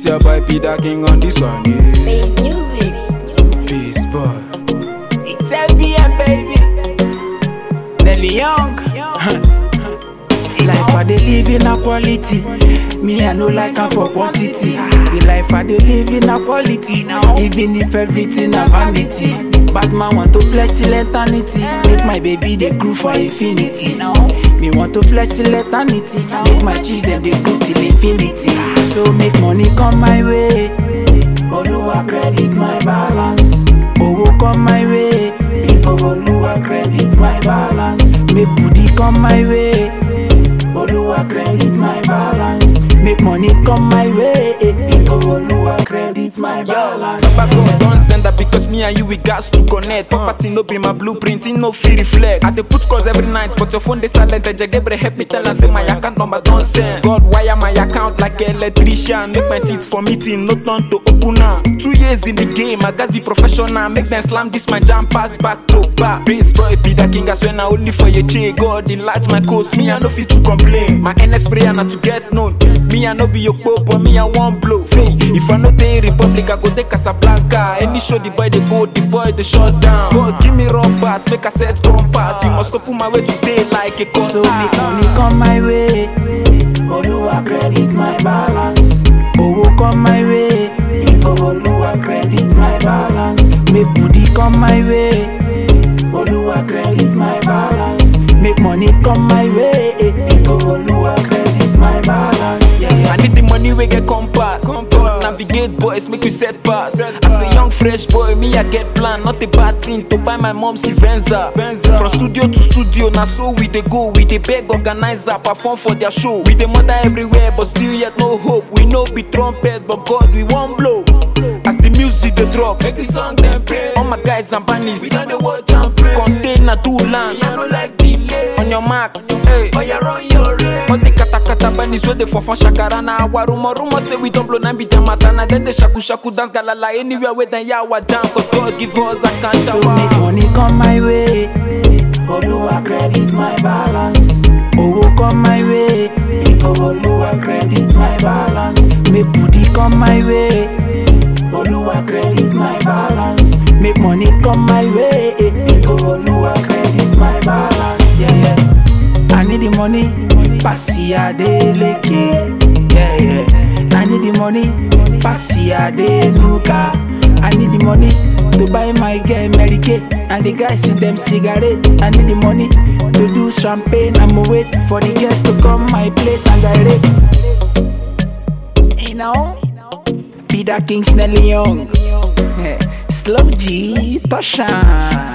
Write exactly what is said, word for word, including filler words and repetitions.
It's your boy P Da King on this one, yeah. Bass music. Peace, boy. It's L B M, baby. Nelly Young. Life I dey live in a quality. Me I no like am for quantity. The life I dey live in a quality. Even if everything a vanity. Bad man want to flex till eternity. Make my baby they grow for infinity. Me want to flex till eternity. Make my cheeks them they grow till infinity. So make money come my way. Oluwa credit my balance. Owo come my way. Because Oluwa credit my balance. Make booty come my way. Oluwa credit my balance. Make money come my way. Because Oluwa credit my balance. Papa God don't send that because me and you we got to connect. Poverty no be my blueprint, it no feel reflect. I dey put calls every night, but your phone dey silent. I Gabriel help me tell and say my account number don't send. God wire my account like an electrician. Make my teeth for meeting, no turn to open now. Two years in the game, I gotta be professional. Make them slam this my jam pass back to back. Bass boy, P Da King, I swear now only for your check. God enlarge my coast, me I no fit to complain. My N S prayer not to get known. Me I no be your pope, but me I want blow. Say, if I no take Republic, I go take Casablanca. Any show the boy they go, the boy they shut down. God give me rubbers, make a set compass. You must open my way today like a compass. So make money come my way. Oluwa credit my balance. Owo come my way. Because Oluwa credit my balance. Make booty come my way. Oluwa credit my balance. Make money come my way. Because Oluwa credit my balance. Yeah, yeah. I need the money we get compass. God navigate boys, make we set pass. As a young fresh boy, me I get plan. Not a bad thing to buy my mom's Venza. From studio to studio, now so we dey go. We dey beg organizer, perform for their show. We dey mother everywhere, but still yet no hope. We know be trumpet, but God we won't blow. As the music they drop, make the song them play. All my guys and bunnies, we done the watch and pray. Container to land, I no like delay. On your mark, hey, oh you run your race. All the kata kata bunnies where they for fun shakara na awa rumor rumor say we don't blow nine be jamatana. Then they shaku shaku dance galala anywhere where they yawa jam. Cause God give us a can So make money come my way. Oluwa credit my balance. Owo come my way. Because Oluwa credit my balance. Make booty come my way. Oluwa credit my balance. Make money come my way. Because Oluwa credit my balance. Yeah, yeah. I need the money. Passia de leke. Yeah, yeah. I need the money. Passia de nuka. I need the money to buy my girl Mary Kay and the guys in them cigarettes. I need the money to do champagne. I'm wait for the guests to come my place and direct. You know, P Da King, Nelly Young, Slow G, Toshan.